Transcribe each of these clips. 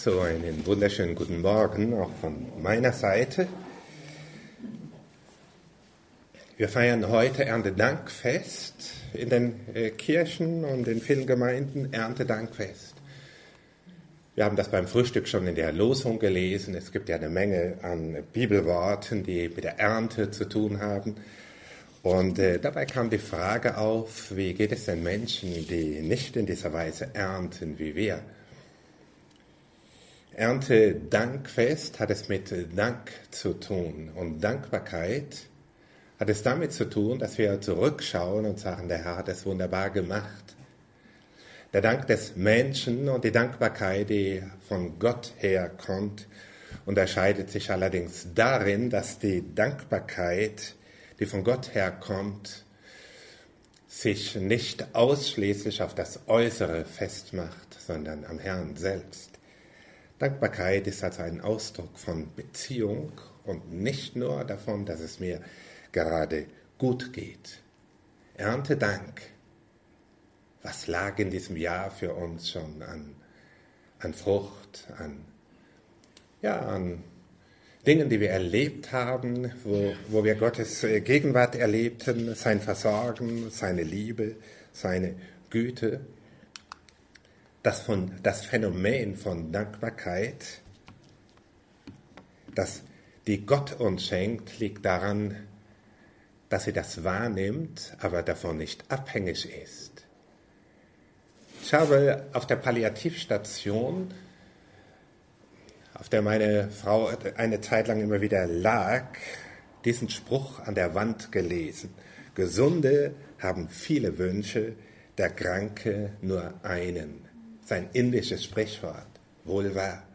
So, einen wunderschönen guten Morgen auch von meiner Seite. Wir feiern heute Erntedankfest in den Kirchen und in vielen Gemeinden, Erntedankfest. Wir haben das beim Frühstück schon in der Losung gelesen. Es gibt ja eine Menge an Bibelworten, die mit der Ernte zu tun haben. Und dabei kam die Frage auf, wie geht es den Menschen, die nicht in dieser Weise ernten wie wir? Erntedankfest hat es mit Dank zu tun und Dankbarkeit hat es damit zu tun, dass wir zurückschauen und sagen, der Herr hat es wunderbar gemacht. Der Dank des Menschen und die Dankbarkeit, die von Gott herkommt, unterscheidet sich allerdings darin, dass die Dankbarkeit, die von Gott herkommt, sich nicht ausschließlich auf das Äußere festmacht, sondern am Herrn selbst. Dankbarkeit ist also ein Ausdruck von Beziehung und nicht nur davon, dass es mir gerade gut geht. Erntedank. Was lag in diesem Jahr für uns schon an Frucht, an Dingen, die wir erlebt haben, wo wir Gottes Gegenwart erlebten, sein Versorgen, seine Liebe, seine Güte. Das Phänomen von Dankbarkeit, das die Gott uns schenkt, liegt daran, dass sie das wahrnimmt, aber davon nicht abhängig ist. Ich habe auf der Palliativstation, auf der meine Frau eine Zeit lang immer wieder lag, diesen Spruch an der Wand gelesen. Gesunde haben viele Wünsche, der Kranke nur einen. Sein indisches Sprichwort, wohl wahr.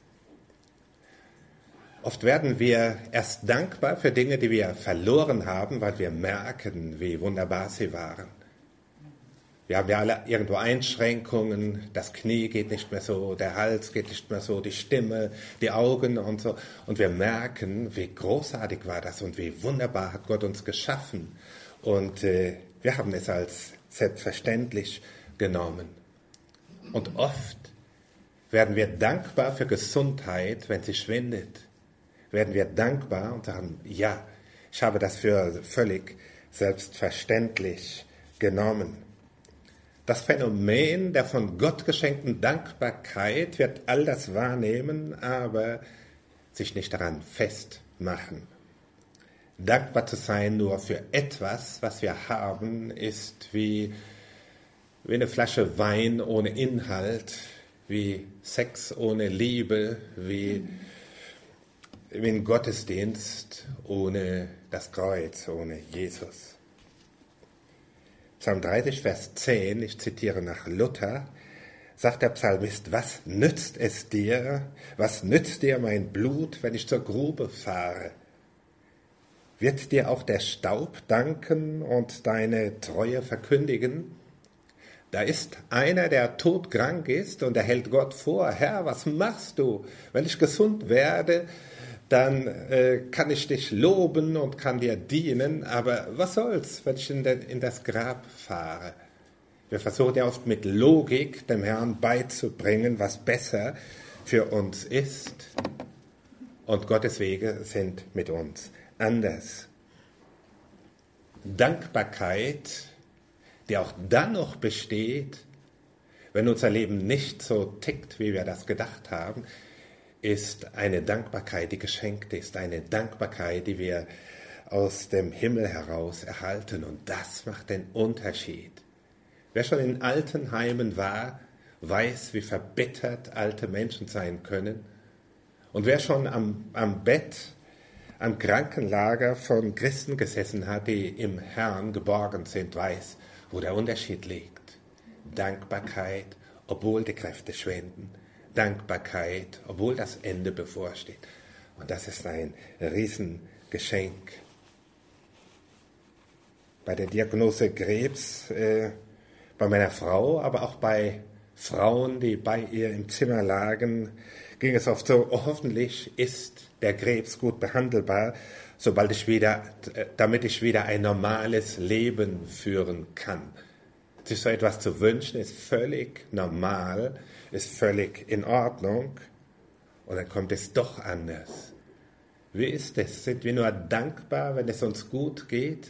Oft werden wir erst dankbar für Dinge, die wir verloren haben, weil wir merken, wie wunderbar sie waren. Wir haben ja alle irgendwo Einschränkungen, das Knie geht nicht mehr so, der Hals geht nicht mehr so, die Stimme, die Augen und so. Und wir merken, wie großartig war das und wie wunderbar hat Gott uns geschaffen. Und wir haben es als selbstverständlich genommen. Und oft werden wir dankbar für Gesundheit, wenn sie schwindet. Werden wir dankbar und sagen, ja, ich habe das für völlig selbstverständlich genommen. Das Phänomen der von Gott geschenkten Dankbarkeit wird all das wahrnehmen, aber sich nicht daran festmachen. Dankbar zu sein nur für etwas, was wir haben, ist wie eine Flasche Wein ohne Inhalt, wie Sex ohne Liebe, wie ein Gottesdienst ohne das Kreuz, ohne Jesus. Psalm 30, Vers 10, ich zitiere nach Luther, sagt der Psalmist, was nützt es dir, was nützt dir mein Blut, wenn ich zur Grube fahre? Wird dir auch der Staub danken und deine Treue verkündigen? Da ist einer, der todkrank ist und er hält Gott vor, Herr, was machst du? Wenn ich gesund werde, dann kann ich dich loben und kann dir dienen, aber was soll's, wenn ich in das Grab fahre? Wir versuchen ja oft mit Logik dem Herrn beizubringen, was besser für uns ist. Und Gottes Wege sind mit uns anders. Dankbarkeit, die auch dann noch besteht, wenn unser Leben nicht so tickt, wie wir das gedacht haben, ist eine Dankbarkeit, die geschenkt ist, eine Dankbarkeit, die wir aus dem Himmel heraus erhalten. Und das macht den Unterschied. Wer schon in Altenheimen war, weiß, wie verbittert alte Menschen sein können. Und wer schon am Bett, am Krankenlager von Christen gesessen hat, die im Herrn geborgen sind, weiß, wo der Unterschied liegt. Dankbarkeit, obwohl die Kräfte schwinden. Dankbarkeit, obwohl das Ende bevorsteht. Und das ist ein Riesengeschenk. Bei der Diagnose Krebs, bei meiner Frau, aber auch bei Frauen, die bei ihr im Zimmer lagen, ging es oft so, hoffentlich ist der Krebs gut behandelbar, damit ich wieder ein normales Leben führen kann. Sich so etwas zu wünschen, ist völlig normal, ist völlig in Ordnung. Und dann kommt es doch anders. Wie ist es? Sind wir nur dankbar, wenn es uns gut geht?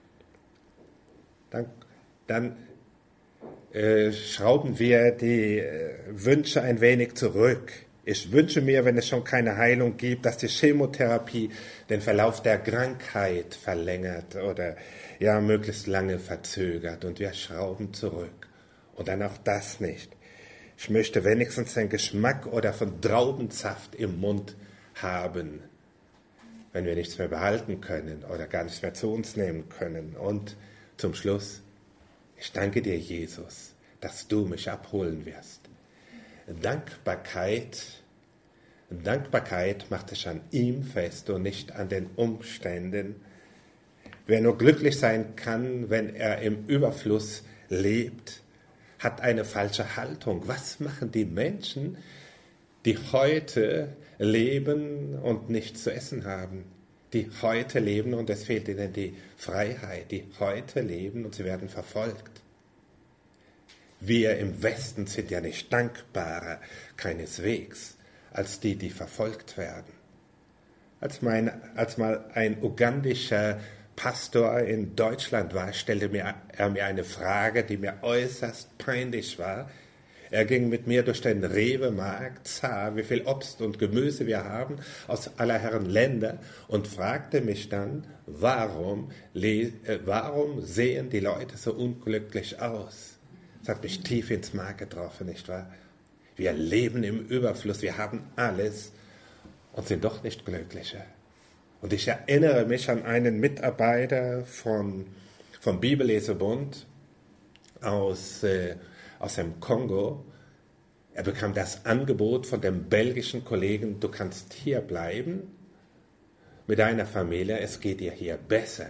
Dann schrauben wir die Wünsche ein wenig zurück. Ich wünsche mir, wenn es schon keine Heilung gibt, dass die Chemotherapie den Verlauf der Krankheit verlängert oder ja möglichst lange verzögert, und wir schrauben zurück. Und dann auch das nicht. Ich möchte wenigstens den Geschmack oder von Traubensaft im Mund haben, wenn wir nichts mehr behalten können oder gar nichts mehr zu uns nehmen können. Und zum Schluss: Ich danke dir, Jesus, dass du mich abholen wirst. Dankbarkeit macht sich an ihm fest und nicht an den Umständen. Wer nur glücklich sein kann, wenn er im Überfluss lebt, hat eine falsche Haltung. Was machen die Menschen, die heute leben und nichts zu essen haben? Die heute leben und es fehlt ihnen die Freiheit. Die heute leben und sie werden verfolgt. Wir im Westen sind ja nicht dankbarer, keineswegs, als die, die verfolgt werden. Als mal ein ugandischer Pastor in Deutschland war, stellte er mir eine Frage, die mir äußerst peinlich war. Er ging mit mir durch den Rewe-Markt, sah, wie viel Obst und Gemüse wir haben aus aller Herren Länder, und fragte mich dann, warum sehen die Leute so unglücklich aus? Das hat mich tief ins Mark getroffen, nicht wahr? Wir leben im Überfluss, wir haben alles und sind doch nicht glücklicher. Und ich erinnere mich an einen Mitarbeiter vom Bibellesebund aus dem Kongo. Er bekam das Angebot von dem belgischen Kollegen: Du kannst hier bleiben mit deiner Familie, es geht dir hier besser.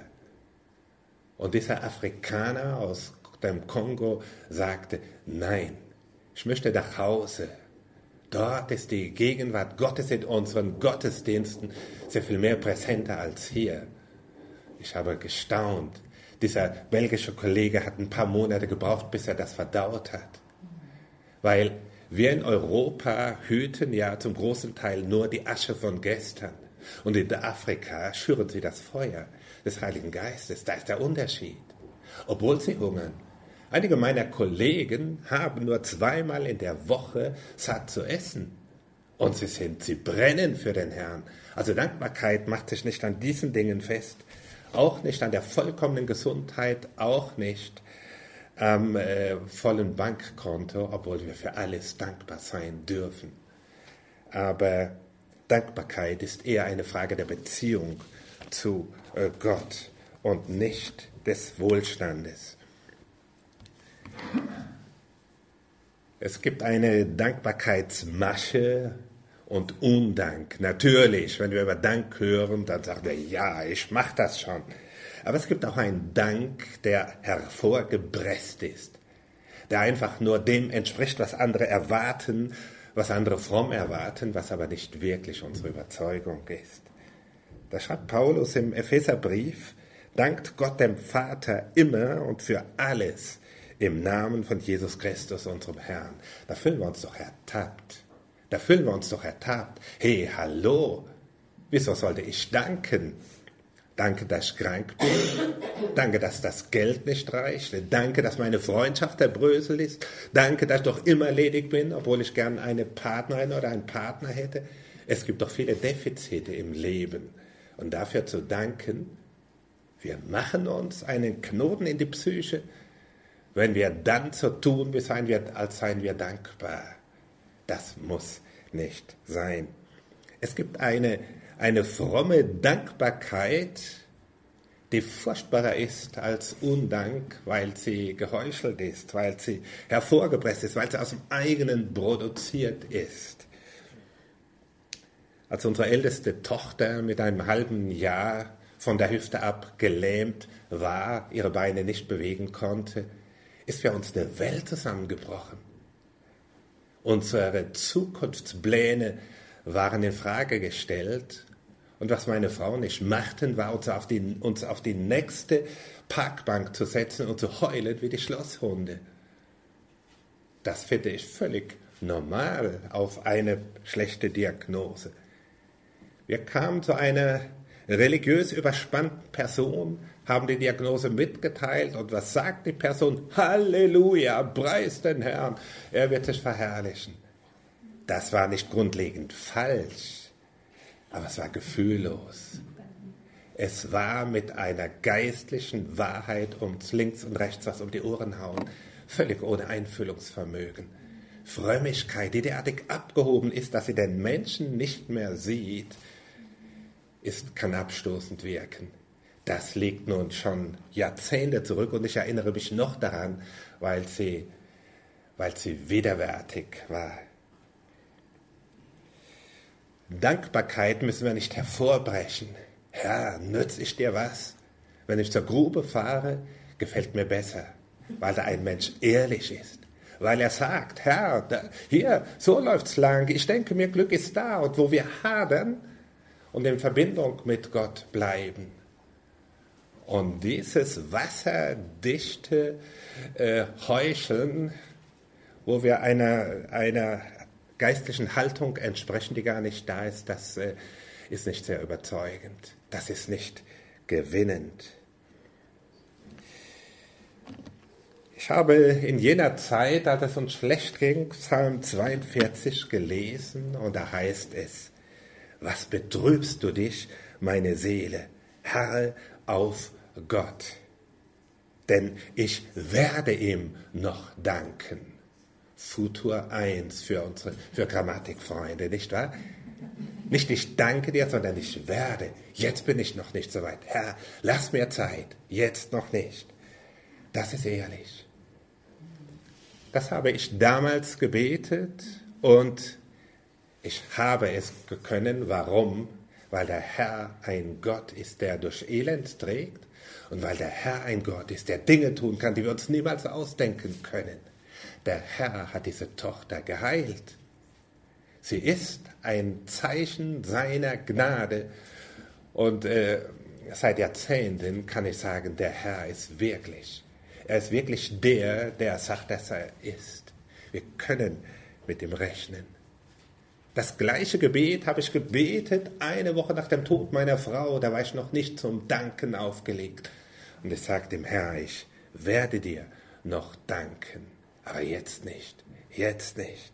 Und dieser Afrikaner aus dem Kongo sagte: Nein, ich möchte nach Hause. Dort ist die Gegenwart Gottes in unseren Gottesdiensten sehr viel mehr präsenter als hier. Ich habe gestaunt. Dieser belgische Kollege hat ein paar Monate gebraucht, bis er das verdaut hat. Weil wir in Europa hüten ja zum großen Teil nur die Asche von gestern. Und in Afrika schüren sie das Feuer des Heiligen Geistes. Da ist der Unterschied. Obwohl sie hungern. Einige meiner Kollegen haben nur 2-mal in der Woche satt zu essen. Und sie brennen für den Herrn. Also Dankbarkeit macht sich nicht an diesen Dingen fest. Auch nicht an der vollkommenen Gesundheit, auch nicht am vollen Bankkonto, obwohl wir für alles dankbar sein dürfen. Aber Dankbarkeit ist eher eine Frage der Beziehung zu Gott und nicht des Wohlstandes. Es gibt eine Dankbarkeitsmasche und Undank. Natürlich, wenn wir über Dank hören, dann sagen wir, ja, ich mache das schon. Aber es gibt auch einen Dank, der hervorgepresst ist, der einfach nur dem entspricht, was andere erwarten, was andere fromm erwarten, was aber nicht wirklich unsere Überzeugung ist. Da schreibt Paulus im Epheserbrief: Dankt Gott dem Vater immer und für alles im Namen von Jesus Christus, unserem Herrn. Da fühlen wir uns doch ertappt. Hey, hallo, wieso sollte ich danken? Danke, dass ich krank bin. Danke, dass das Geld nicht reicht. Danke, dass meine Freundschaft zerbröselt ist. Danke, dass ich doch immer ledig bin, obwohl ich gern eine Partnerin oder einen Partner hätte. Es gibt doch viele Defizite im Leben. Und dafür zu danken, wir machen uns einen Knoten in die Psyche, wenn wir dann so tun, als seien wir dankbar. Das muss nicht sein. Es gibt eine fromme Dankbarkeit, die furchtbarer ist als Undank, weil sie geheuchelt ist, weil sie hervorgepresst ist, weil sie aus dem eigenen produziert ist. Als unsere älteste Tochter mit einem halben Jahr von der Hüfte ab gelähmt war, ihre Beine nicht bewegen konnte, ist für uns eine Welt zusammengebrochen. Unsere Zukunftspläne waren in Frage gestellt. Und was meine Frau nicht machten, war uns auf die nächste Parkbank zu setzen und zu heulen wie die Schlosshunde. Das finde ich völlig normal auf eine schlechte Diagnose. Wir kamen zu einer religiös überspannten Person, haben die Diagnose mitgeteilt und was sagt die Person? Halleluja, preis den Herrn, er wird sich verherrlichen. Das war nicht grundlegend falsch, aber es war gefühllos. Es war mit einer geistlichen Wahrheit uns links und rechts was um die Ohren hauen, völlig ohne Einfühlungsvermögen. Frömmigkeit, die derartig abgehoben ist, dass sie den Menschen nicht mehr sieht, kann abstoßend wirken. Das liegt nun schon Jahrzehnte zurück und ich erinnere mich noch daran, weil sie widerwärtig war. Dankbarkeit müssen wir nicht hervorbrechen. Herr, nütze ich dir was? Wenn ich zur Grube fahre, gefällt mir besser, weil da ein Mensch ehrlich ist. Weil er sagt, Herr, hier, so läuft's lang, ich denke mir, Glück ist da. Und wo wir hadern und in Verbindung mit Gott bleiben. Und dieses wasserdichte Heucheln, wo wir einer geistlichen Haltung entsprechen, die gar nicht da ist, das ist nicht sehr überzeugend. Das ist nicht gewinnend. Ich habe in jener Zeit, als es uns schlecht ging, Psalm 42 gelesen und da heißt es, was betrübst du dich, meine Seele? Harre auf Gott, denn ich werde ihm noch danken. Futur 1 für Grammatikfreunde, nicht wahr? Nicht ich danke dir, sondern ich werde. Jetzt bin ich noch nicht so weit. Herr, lass mir Zeit. Jetzt noch nicht. Das ist ehrlich. Das habe ich damals gebetet und ich habe es können. Warum? Weil der Herr ein Gott ist, der durch Elend trägt und weil der Herr ein Gott ist, der Dinge tun kann, die wir uns niemals ausdenken können. Der Herr hat diese Tochter geheilt. Sie ist ein Zeichen seiner Gnade und seit Jahrzehnten kann ich sagen, der Herr ist wirklich. Er ist wirklich der sagt, dass er ist. Wir können mit ihm rechnen. Das gleiche Gebet habe ich gebetet, eine Woche nach dem Tod meiner Frau, da war ich noch nicht zum Danken aufgelegt. Und ich sagte dem Herr, ich werde dir noch danken, aber jetzt nicht, jetzt nicht.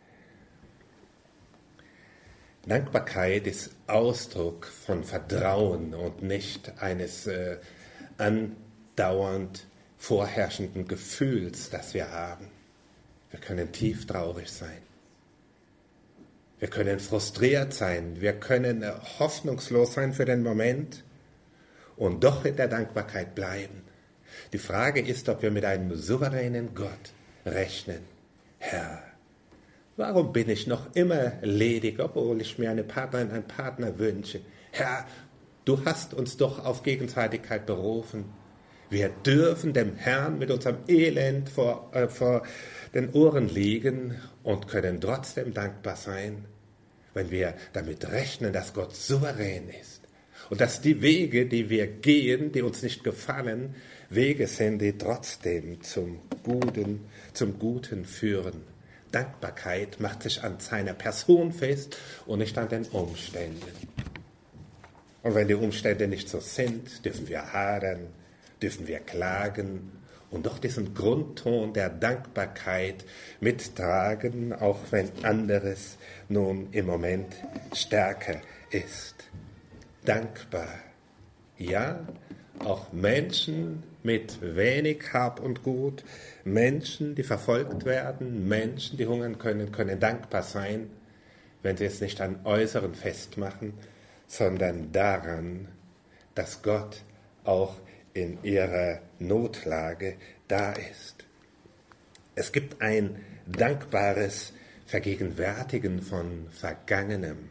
Dankbarkeit ist Ausdruck von Vertrauen und nicht eines andauernd vorherrschenden Gefühls, das wir haben. Wir können tief traurig sein. Wir können frustriert sein. Wir können hoffnungslos sein für den Moment und doch in der Dankbarkeit bleiben. Die Frage ist, ob wir mit einem souveränen Gott rechnen. Herr, warum bin ich noch immer ledig, obwohl ich mir eine Partnerin, einen Partner wünsche? Herr, du hast uns doch auf Gegenseitigkeit berufen. Wir dürfen dem Herrn mit unserem Elend vor den Ohren liegen und können trotzdem dankbar sein, wenn wir damit rechnen, dass Gott souverän ist und dass die Wege, die wir gehen, die uns nicht gefallen, Wege sind, die trotzdem zum Guten führen. Dankbarkeit macht sich an seiner Person fest und nicht an den Umständen. Und wenn die Umstände nicht so sind, dürfen wir hadern, dürfen wir klagen und doch diesen Grundton der Dankbarkeit mittragen, auch wenn anderes nun im Moment stärker ist. Dankbar. Ja, auch Menschen mit wenig Hab und Gut, Menschen, die verfolgt werden, Menschen, die hungern können dankbar sein, wenn sie es nicht an Äußeren festmachen, sondern daran, dass Gott auch in ihrer Notlage da ist. Es gibt ein dankbares Vergegenwärtigen von Vergangenem.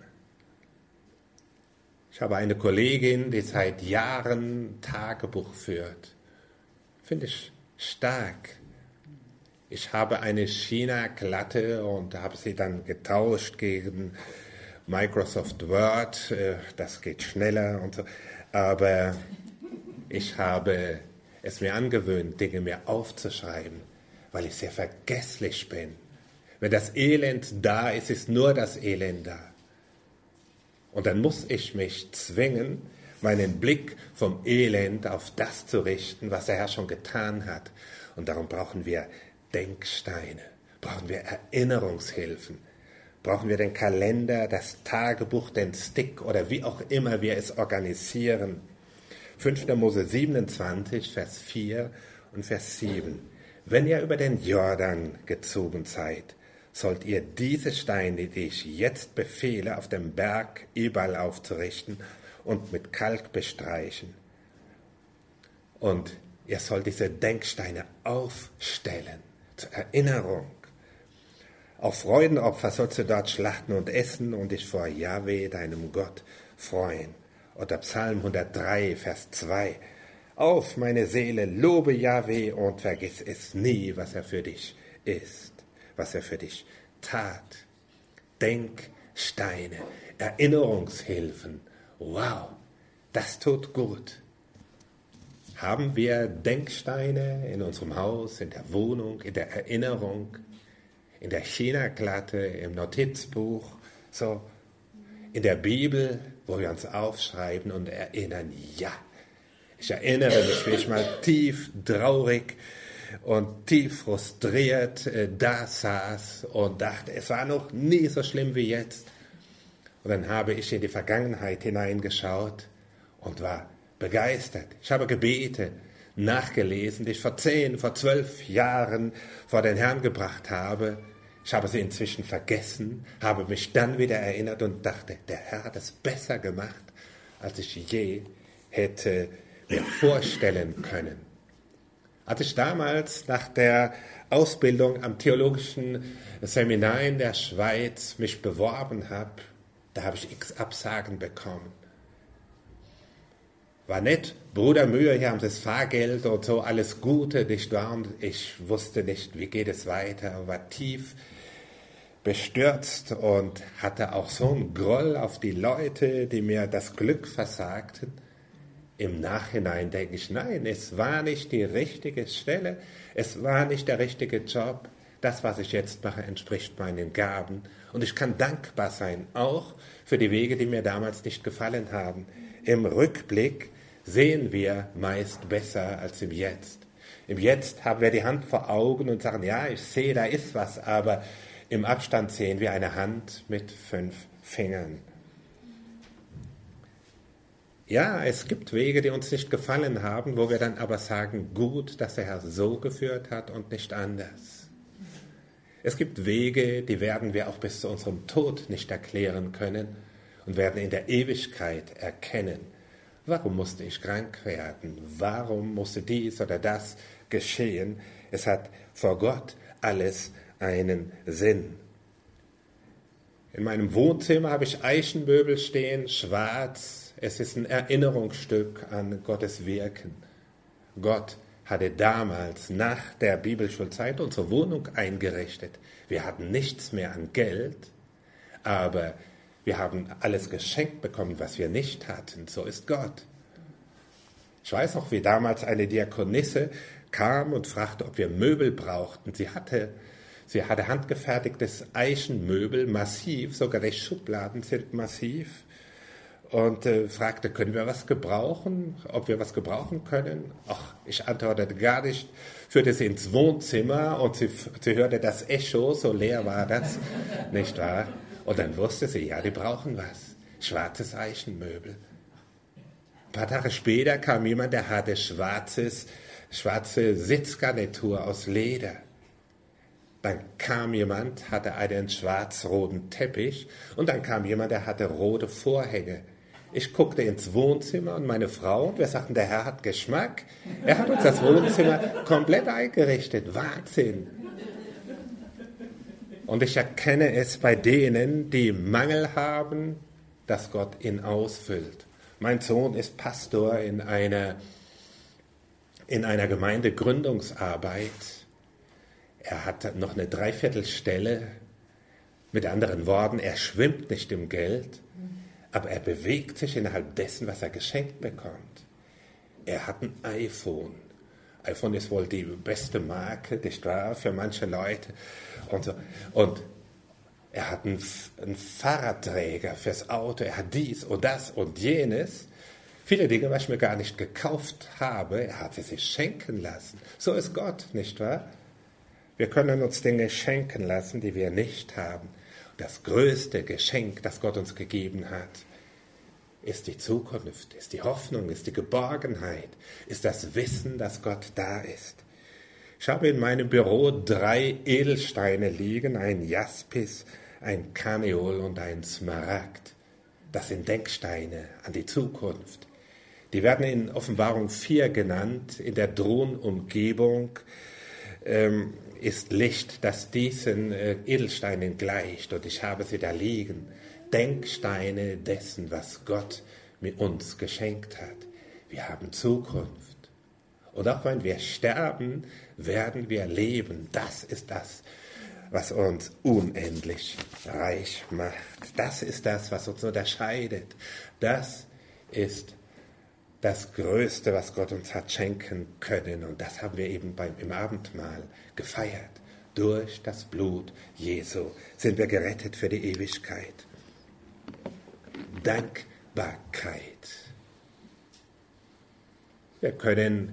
Ich habe eine Kollegin, die seit Jahren Tagebuch führt. Finde ich stark. Ich habe eine China-Glatte und habe sie dann getauscht gegen Microsoft Word. Das geht schneller und so. Aber ich habe es mir angewöhnt, Dinge mir aufzuschreiben, weil ich sehr vergesslich bin. Wenn das Elend da ist, ist nur das Elend da. Und dann muss ich mich zwingen, meinen Blick vom Elend auf das zu richten, was der Herr schon getan hat. Und darum brauchen wir Denksteine, brauchen wir Erinnerungshilfen, brauchen wir den Kalender, das Tagebuch, den Stick oder wie auch immer wir es organisieren. 5. Mose 27, Vers 4 und Vers 7. Wenn ihr über den Jordan gezogen seid, sollt ihr diese Steine, die ich jetzt befehle, auf dem Berg überall aufzurichten und mit Kalk bestreichen. Und ihr sollt diese Denksteine aufstellen, zur Erinnerung. Auf Freudenopfer sollst du dort schlachten und essen und dich vor Jahwe, deinem Gott, freuen. Oder Psalm 103, Vers 2. Auf, meine Seele, lobe Jahwe und vergiss es nie, was er für dich ist, was er für dich tat. Denksteine, Erinnerungshilfen. Wow, das tut gut. Haben wir Denksteine in unserem Haus, in der Wohnung, in der Erinnerung, in der Chinaklatte, im Notizbuch, so in der Bibel, wo wir uns aufschreiben und erinnern, ja, ich erinnere mich, wie ich mal tief traurig und tief frustriert da saß und dachte, es war noch nie so schlimm wie jetzt. Und dann habe ich in die Vergangenheit hineingeschaut und war begeistert. Ich habe Gebete nachgelesen, die ich vor 10, vor 12 Jahren vor den Herrn gebracht habe. Ich habe sie inzwischen vergessen, habe mich dann wieder erinnert und dachte, der Herr hat es besser gemacht, als ich je hätte mir vorstellen können. Als ich damals nach der Ausbildung am Theologischen Seminar in der Schweiz mich beworben habe, da habe ich x Absagen bekommen. War nett, Bruder Mühe, hier haben Sie das Fahrgeld und so, alles Gute, nicht wahr? Und ich wusste nicht, wie geht es weiter, war tief bestürzt und hatte auch so einen Groll auf die Leute, die mir das Glück versagten. Im Nachhinein denke ich, nein, es war nicht die richtige Stelle, es war nicht der richtige Job. Das, was ich jetzt mache, entspricht meinen Gaben. Und ich kann dankbar sein, auch für die Wege, die mir damals nicht gefallen haben. Im Rückblick sehen wir meist besser als im Jetzt. Im Jetzt haben wir die Hand vor Augen und sagen, ja, ich sehe, da ist was, aber im Abstand sehen wir eine Hand mit 5 Fingern. Ja, es gibt Wege, die uns nicht gefallen haben, wo wir dann aber sagen, gut, dass der Herr so geführt hat und nicht anders. Es gibt Wege, die werden wir auch bis zu unserem Tod nicht erklären können und werden in der Ewigkeit erkennen. Warum musste ich krank werden? Warum musste dies oder das geschehen? Es hat vor Gott alles einen Sinn. In meinem Wohnzimmer habe ich Eichenmöbel stehen, schwarz. Es ist ein Erinnerungsstück an Gottes Wirken. Gott hatte damals nach der Bibelschulzeit unsere Wohnung eingerichtet. Wir hatten nichts mehr an Geld, aber wir haben alles geschenkt bekommen, was wir nicht hatten. So ist Gott. Ich weiß noch, wie damals eine Diakonisse kam und fragte, ob wir Möbel brauchten. Sie hatte handgefertigtes Eichenmöbel, massiv, sogar die Schubladen sind massiv. Und fragte, können wir was gebrauchen, ob wir was gebrauchen können. Ach, ich antwortete gar nicht, führte sie ins Wohnzimmer und sie hörte das Echo, so leer war das, nicht wahr? Und dann wusste sie, ja, die brauchen was, schwarzes Eichenmöbel. Ein paar Tage später kam jemand, der hatte schwarze Sitzgarnitur aus Leder. Dann kam jemand, hatte einen schwarz-roten Teppich und dann kam jemand, der hatte rote Vorhänge. Ich guckte ins Wohnzimmer und meine Frau, und wir sagten, der Herr hat Geschmack. Er hat uns das Wohnzimmer komplett eingerichtet. Wahnsinn! Und ich erkenne es bei denen, die Mangel haben, dass Gott ihn ausfüllt. Mein Sohn ist Pastor in einer Gemeindegründungsarbeit. Er hat noch eine Dreiviertelstelle. Mit anderen Worten, er schwimmt nicht im Geld, aber er bewegt sich innerhalb dessen, was er geschenkt bekommt. Er hat ein iPhone iPhone ist wohl die beste Marke, nicht wahr, für manche Leute. Und so. Und er hat einen Fahrradträger fürs Auto, er hat dies und das und jenes. Viele Dinge, was ich mir gar nicht gekauft habe, er hat sie sich schenken lassen. So ist Gott, nicht wahr? Wir können uns Dinge schenken lassen, die wir nicht haben. Das größte Geschenk, das Gott uns gegeben hat, ist die Zukunft, ist die Hoffnung, ist die Geborgenheit, ist das Wissen, dass Gott da ist. Ich habe in meinem Büro 3 Edelsteine liegen, ein Jaspis, ein Karneol und ein Smaragd. Das sind Denksteine an die Zukunft. Die werden in Offenbarung 4 genannt. In der Thronumgebung ist Licht, das diesen Edelsteinen gleicht. Und ich habe sie da liegen. Denksteine dessen, was Gott mit uns geschenkt hat. Wir haben Zukunft. Und auch wenn wir sterben, werden wir leben. Das ist das, was uns unendlich reich macht. Das ist das, was uns unterscheidet. Das ist das Größte, was Gott uns hat schenken können. Und das haben wir eben im Abendmahl gefeiert. Durch das Blut Jesu sind wir gerettet für die Ewigkeit. Dankbarkeit. Wir können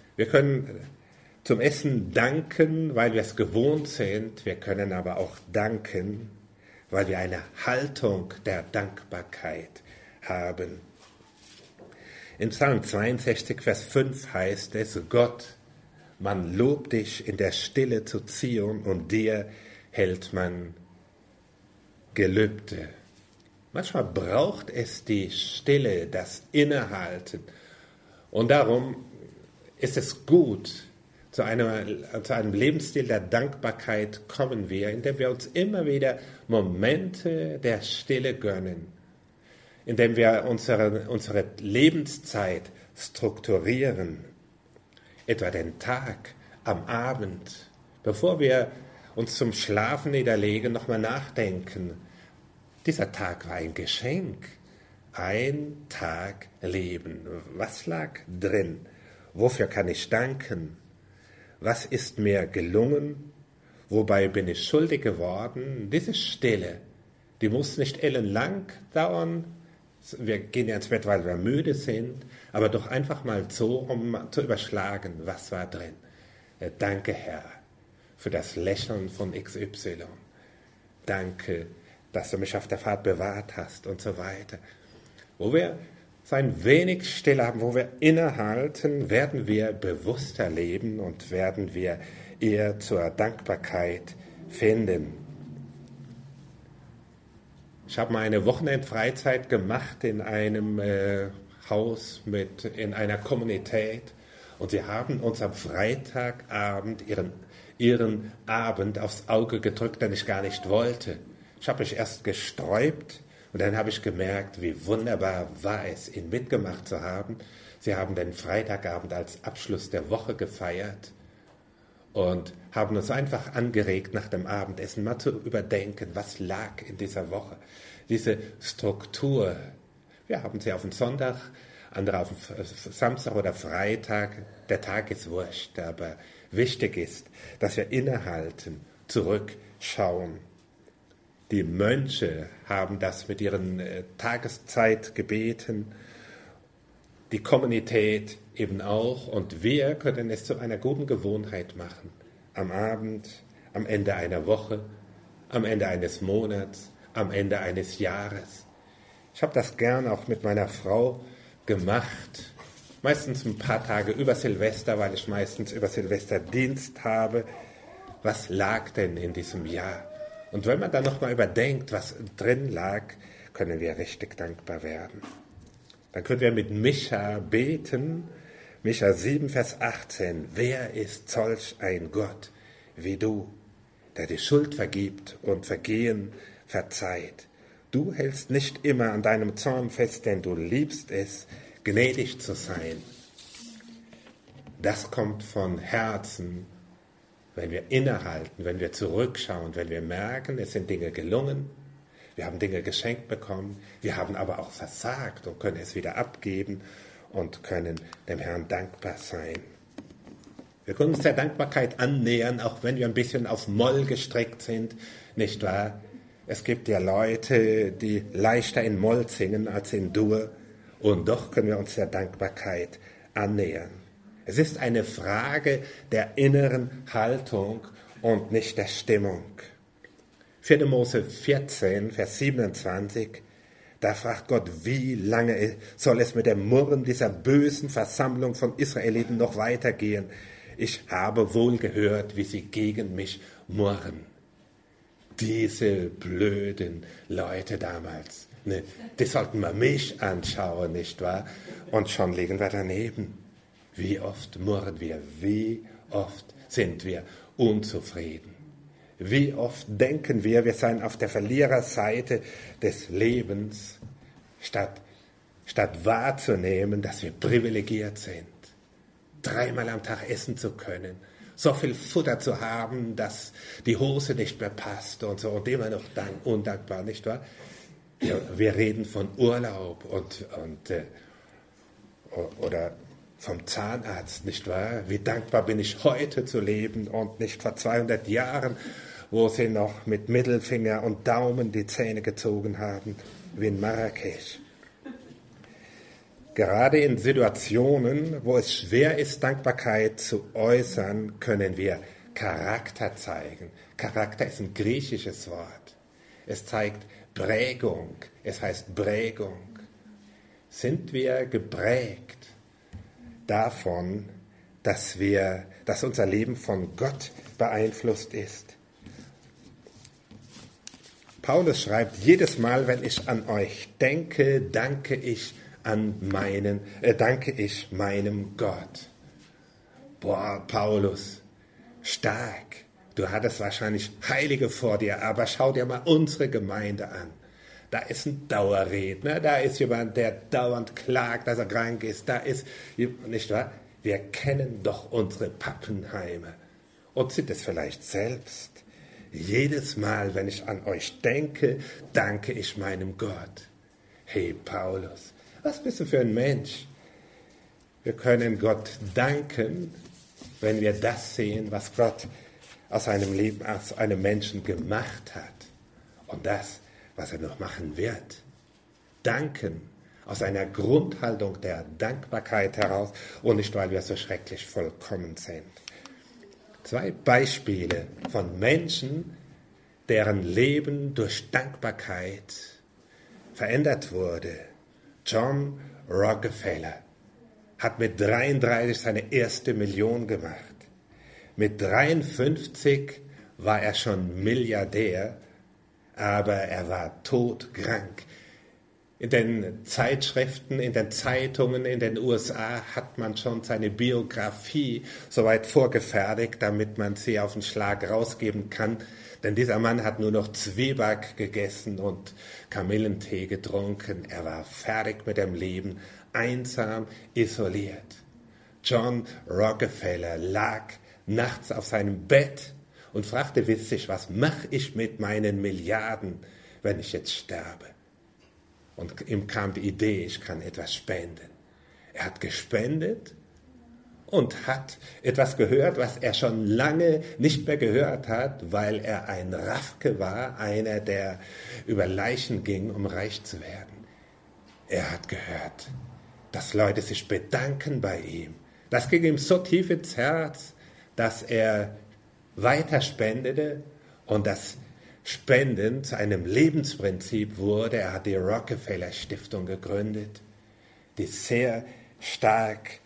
zum Essen danken, weil wir es gewohnt sind. Wir können aber auch danken, weil wir eine Haltung der Dankbarkeit haben. In Psalm 62, Vers 5 heißt es, Gott, man lobt dich in der Stille zu Zion und dir hält man Gelübde. Manchmal braucht es die Stille, das Innehalten. Und darum ist es gut, zu einem Lebensstil der Dankbarkeit kommen wir, indem wir uns immer wieder Momente der Stille gönnen, indem wir unsere Lebenszeit strukturieren, etwa den Tag am Abend, bevor wir uns zum Schlafen niederlegen, nochmal nachdenken. Dieser Tag war ein Geschenk, ein Tag Leben. Was lag drin? Wofür kann ich danken? Was ist mir gelungen? Wobei bin ich schuldig geworden? Diese Stille, die muss nicht ellenlang dauern. Wir gehen ja ins Bett, weil wir müde sind, aber doch einfach mal so, um zu überschlagen, was war drin. Danke, Herr, für das Lächeln von XY. Danke, dass du mich auf der Fahrt bewahrt hast und so weiter. Wo wir so ein wenig Stille haben, wo wir innehalten, werden wir bewusster leben und werden wir eher zur Dankbarkeit finden. Ich habe mal eine Wochenendfreizeit gemacht in einem Haus in einer Kommunität und sie haben uns am Freitagabend ihren Abend aufs Auge gedrückt, den ich gar nicht wollte. Ich habe mich erst gesträubt und dann habe ich gemerkt, wie wunderbar war es, ihn mitgemacht zu haben. Sie haben den Freitagabend als Abschluss der Woche gefeiert und haben uns einfach angeregt, nach dem Abendessen mal zu überdenken, was lag in dieser Woche. Diese Struktur, wir haben sie auf den Sonntag, andere auf den Samstag oder Freitag, der Tag ist wurscht, aber wichtig ist, dass wir innehalten, zurückschauen. Die Mönche haben das mit ihren Tageszeitgebeten, die Kommunität eben auch, und wir können es zu einer guten Gewohnheit machen. Am Abend, am Ende einer Woche, am Ende eines Monats, am Ende eines Jahres. Ich habe das gern auch mit meiner Frau gemacht, meistens ein paar Tage über Silvester, weil ich meistens über Silvester Dienst habe. Was lag denn in diesem Jahr? Und wenn man dann nochmal überdenkt, was drin lag, können wir richtig dankbar werden. Dann können wir mit Micha beten, Micha 7, Vers 18. Wer ist solch ein Gott wie du, der die Schuld vergibt und Vergehen verzeiht? Du hältst nicht immer an deinem Zorn fest, denn du liebst es, gnädig zu sein. Das kommt von Herzen, wenn wir innehalten, wenn wir zurückschauen, wenn wir merken, es sind Dinge gelungen, wir haben Dinge geschenkt bekommen, wir haben aber auch versagt und können es wieder abgeben und können dem Herrn dankbar sein. Wir können uns der Dankbarkeit annähern, auch wenn wir ein bisschen auf Moll gestreckt sind, nicht wahr? Es gibt ja Leute, die leichter in Moll singen als in Dur, und doch können wir uns der Dankbarkeit annähern. Es ist eine Frage der inneren Haltung und nicht der Stimmung. 4. Mose 14, Vers 27, da fragt Gott, wie lange soll es mit dem Murren dieser bösen Versammlung von Israeliten noch weitergehen? Ich habe wohl gehört, wie sie gegen mich murren. Diese blöden Leute damals, ne, die sollten mal mich anschauen, nicht wahr? Und schon liegen wir daneben. Wie oft murren wir, wie oft sind wir unzufrieden. Wie oft denken wir seien auf der Verliererseite des Lebens, statt wahrzunehmen, dass wir privilegiert sind. 3-mal am Tag essen zu können, so viel Futter zu haben, dass die Hose nicht mehr passt und so, und immer noch undankbar, nicht wahr? Wir reden von Urlaub oder vom Zahnarzt, nicht wahr? Wie dankbar bin ich heute zu leben und nicht vor 200 Jahren, wo sie noch mit Mittelfinger und Daumen die Zähne gezogen haben, wie in Marrakesch. Gerade in Situationen, wo es schwer ist, Dankbarkeit zu äußern, können wir Charakter zeigen. Charakter ist ein griechisches Wort. Es zeigt Prägung. Es heißt Prägung. Sind wir geprägt davon, dass unser Leben von Gott beeinflusst ist? Paulus schreibt, jedes Mal, wenn ich an euch denke, danke ich meinem Gott. Boah, Paulus, stark. Du hattest wahrscheinlich Heilige vor dir, aber schau dir mal unsere Gemeinde an. Da ist ein Dauerredner, da ist jemand, der dauernd klagt, dass er krank ist, da ist, nicht wahr? Wir kennen doch unsere Pappenheime und sind es vielleicht selbst. Jedes Mal, wenn ich an euch denke, danke ich meinem Gott. Hey, Paulus, was bist du für ein Mensch? Wir können Gott danken, wenn wir das sehen, was Gott aus seinem Leben, aus einem Menschen gemacht hat. Und das, was er noch machen wird. Danken aus einer Grundhaltung der Dankbarkeit heraus und nicht, weil wir so schrecklich vollkommen sind. 2 Beispiele von Menschen, deren Leben durch Dankbarkeit verändert wurde. John Rockefeller hat mit 33 seine erste Million gemacht. Mit 53 war er schon Milliardär, aber er war todkrank. In den Zeitschriften, in den Zeitungen in den USA hat man schon seine Biografie soweit vorgefertigt, damit man sie auf den Schlag rausgeben kann. Denn dieser Mann hat nur noch Zwieback gegessen und Kamillentee getrunken. Er war fertig mit dem Leben, einsam, isoliert. John Rockefeller lag nachts auf seinem Bett und fragte sich, was mache ich mit meinen Milliarden, wenn ich jetzt sterbe? Und ihm kam die Idee, ich kann etwas spenden. Er hat gespendet und hat etwas gehört, was er schon lange nicht mehr gehört hat, weil er ein Raffke war, einer, der über Leichen ging, um reich zu werden. Er hat gehört, dass Leute sich bedanken bei ihm. Das ging ihm so tief ins Herz, dass er weiter spendete und das Spenden zu einem Lebensprinzip wurde. Er hat die Rockefeller Stiftung gegründet, die sehr stark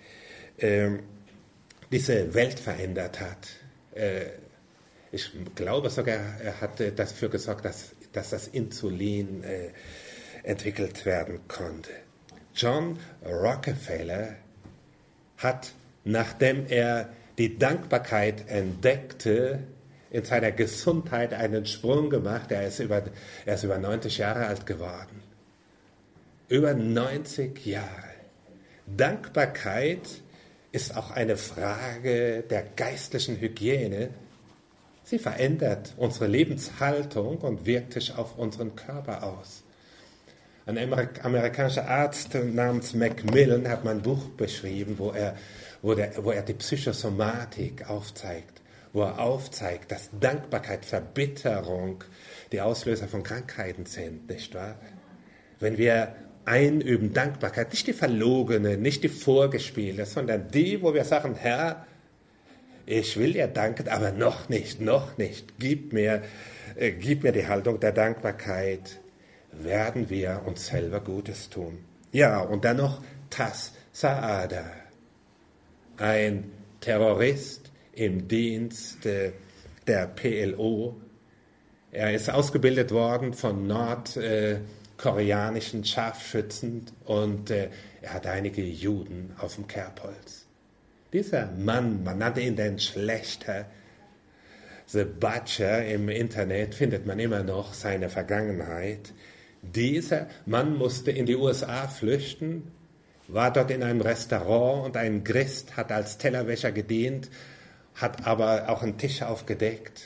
diese Welt verändert hat. Ich glaube sogar, er hat dafür gesorgt, dass das Insulin entwickelt werden konnte. John Rockefeller hat, nachdem er die Dankbarkeit entdeckte, in seiner Gesundheit einen Sprung gemacht. Er ist über 90 Jahre alt geworden. Über 90 Jahre. Dankbarkeit ist auch eine Frage der geistlichen Hygiene. Sie verändert unsere Lebenshaltung und wirkt sich auf unseren Körper aus. Ein amerikanischer Arzt namens Macmillan hat mal ein Buch beschrieben, wo er die Psychosomatik aufzeigt, wo er aufzeigt, dass Dankbarkeit, Verbitterung die Auslöser von Krankheiten sind, nicht wahr? Wenn wir einüben Dankbarkeit, nicht die verlogene, nicht die vorgespielte, sondern die, wo wir sagen, Herr, ich will dir danken, aber noch nicht, gib mir die Haltung der Dankbarkeit, werden wir uns selber Gutes tun. Ja, und dann noch Tas Saada, ein Terrorist im Dienst der PLO. Er ist ausgebildet worden von nordkoreanischen Scharfschützen und er hat einige Juden auf dem Kerbholz. Dieser Mann, man nannte ihn den Schlechter, The Butcher, im Internet findet man immer noch seine Vergangenheit. Dieser Mann musste in die USA flüchten, war dort in einem Restaurant und ein Christ hat als Tellerwäscher gedient, hat aber auch einen Tisch aufgedeckt.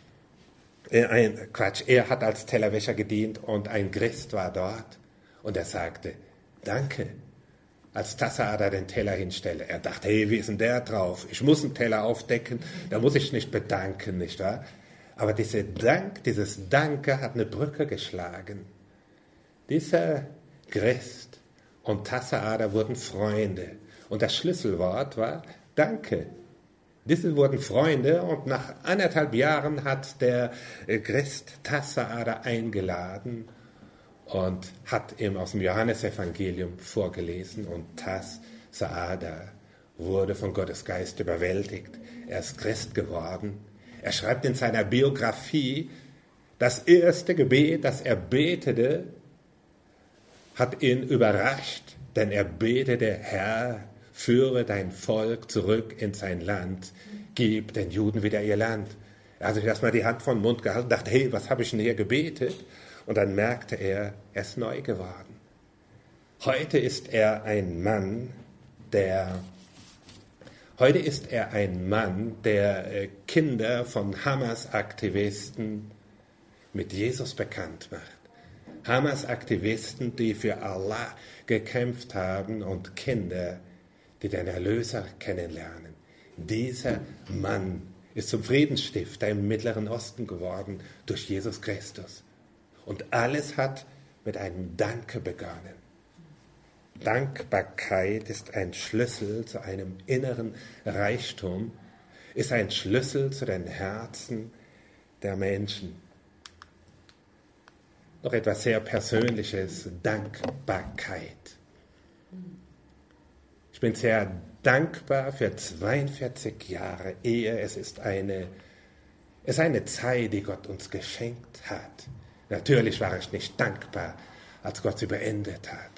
Er hat als Tellerwäscher gedient und ein Christ war dort und er sagte, danke, als Tassaada den Teller hinstelle. Er dachte, hey, wie ist denn der drauf? Ich muss einen Teller aufdecken, da muss ich nicht bedanken, nicht wahr? Aber dieses Danke hat eine Brücke geschlagen. Dieser Christ und Tassaada wurden Freunde und das Schlüsselwort war Danke. Diese wurden Freunde und nach 1,5 Jahren hat der Christ Tassaada eingeladen und hat ihm aus dem Johannesevangelium vorgelesen und Tassaada wurde von Gottes Geist überwältigt. Er ist Christ geworden. Er schreibt in seiner Biografie, das erste Gebet, das er betete, hat ihn überrascht, denn er betete, Herr, führe dein Volk zurück in sein Land, gib den Juden wieder ihr Land. Er hat sich erstmal die Hand vor den Mund gehalten und dachte, hey, was habe ich denn hier gebetet? Und dann merkte er ist neu geworden. Heute ist er ein Mann, der Kinder von Hamas-Aktivisten mit Jesus bekannt macht. Hamas-Aktivisten, die für Allah gekämpft haben und Kinder, die den Erlöser kennenlernen. Dieser Mann ist zum Friedensstifter im Mittleren Osten geworden durch Jesus Christus. Und alles hat mit einem Danke begonnen. Dankbarkeit ist ein Schlüssel zu einem inneren Reichtum, ist ein Schlüssel zu den Herzen der Menschen. Noch etwas sehr Persönliches, Dankbarkeit. Ich bin sehr dankbar für 42 Jahre Ehe. Es ist eine Zeit, die Gott uns geschenkt hat. Natürlich war ich nicht dankbar, als Gott sie beendet hat.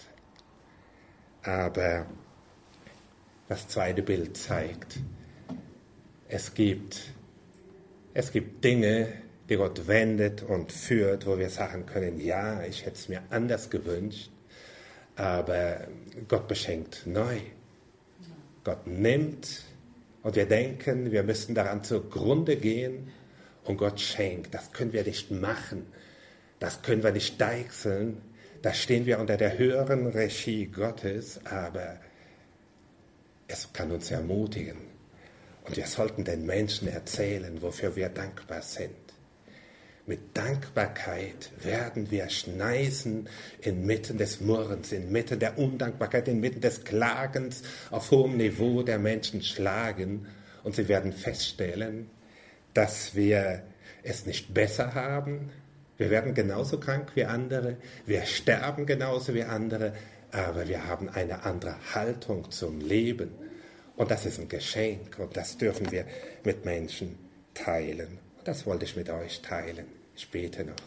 Aber das zweite Bild zeigt, es gibt Dinge, die Gott wendet und führt, wo wir sagen können, ja, ich hätte es mir anders gewünscht, aber Gott beschenkt neu. Gott nimmt und wir denken, wir müssten daran zugrunde gehen und Gott schenkt. Das können wir nicht machen, das können wir nicht deichseln, da stehen wir unter der höheren Regie Gottes, aber es kann uns ermutigen und wir sollten den Menschen erzählen, wofür wir dankbar sind. Mit Dankbarkeit werden wir schneisen inmitten des Murrens, inmitten der Undankbarkeit, inmitten des Klagens auf hohem Niveau der Menschen schlagen. Und sie werden feststellen, dass wir es nicht besser haben. Wir werden genauso krank wie andere, wir sterben genauso wie andere, aber wir haben eine andere Haltung zum Leben. Und das ist ein Geschenk und das dürfen wir mit Menschen teilen. Das wollte ich mit euch teilen. Ich bete noch.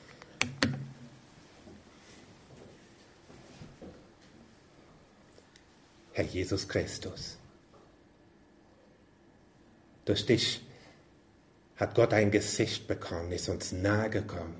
Herr Jesus Christus, durch dich hat Gott ein Gesicht bekommen, ist uns nahe gekommen,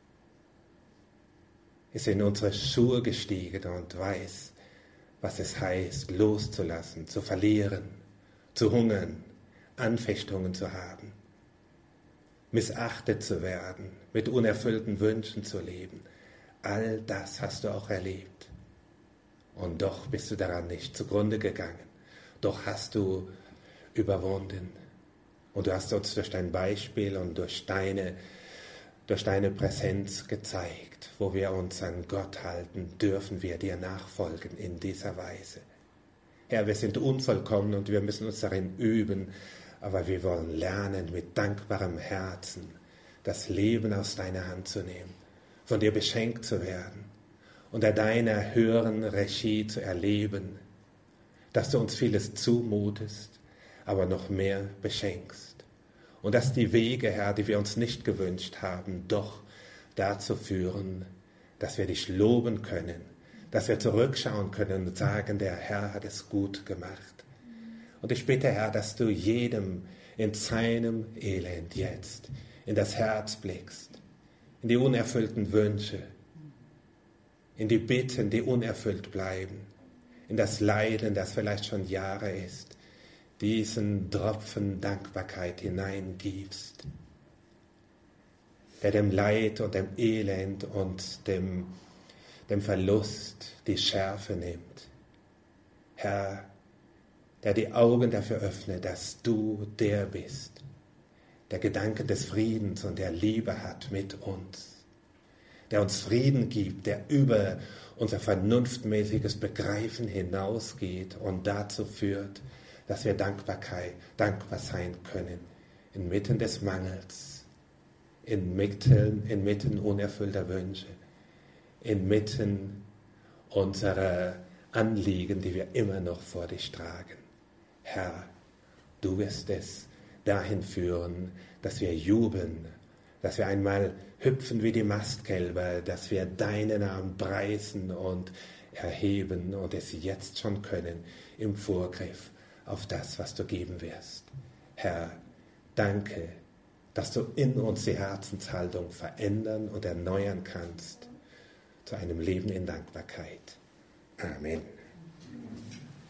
ist in unsere Schuhe gestiegen und weiß, was es heißt, loszulassen, zu verlieren, zu hungern, Anfechtungen zu haben, missachtet zu werden, mit unerfüllten Wünschen zu leben. All das hast du auch erlebt. Und doch bist du daran nicht zugrunde gegangen. Doch hast du überwunden. Und du hast uns durch dein Beispiel und durch deine Präsenz gezeigt, wo wir uns an Gott halten, dürfen wir dir nachfolgen in dieser Weise. Herr, wir sind unvollkommen und wir müssen uns darin üben, aber wir wollen lernen, mit dankbarem Herzen das Leben aus deiner Hand zu nehmen, von dir beschenkt zu werden, unter deiner höheren Regie zu erleben, dass du uns vieles zumutest, aber noch mehr beschenkst. Und dass die Wege, Herr, die wir uns nicht gewünscht haben, doch dazu führen, dass wir dich loben können, dass wir zurückschauen können und sagen, der Herr hat es gut gemacht. Und ich bitte, Herr, dass du jedem in seinem Elend jetzt in das Herz blickst, in die unerfüllten Wünsche, in die Bitten, die unerfüllt bleiben, in das Leiden, das vielleicht schon Jahre ist, diesen Tropfen Dankbarkeit hineingibst, der dem Leid und dem Elend und dem Verlust die Schärfe nimmt. Herr, der die Augen dafür öffnet, dass du der bist, der Gedanken des Friedens und der Liebe hat mit uns, der uns Frieden gibt, der über unser vernunftmäßiges Begreifen hinausgeht und dazu führt, dass wir dankbar sein können, inmitten des Mangels, inmitten unerfüllter Wünsche, inmitten unserer Anliegen, die wir immer noch vor dich tragen. Herr, du wirst es dahin führen, dass wir jubeln, dass wir einmal hüpfen wie die Mastkälber, dass wir deinen Namen preisen und erheben und es jetzt schon können im Vorgriff auf das, was du geben wirst. Herr, danke, dass du in uns die Herzenshaltung verändern und erneuern kannst zu einem Leben in Dankbarkeit. Amen.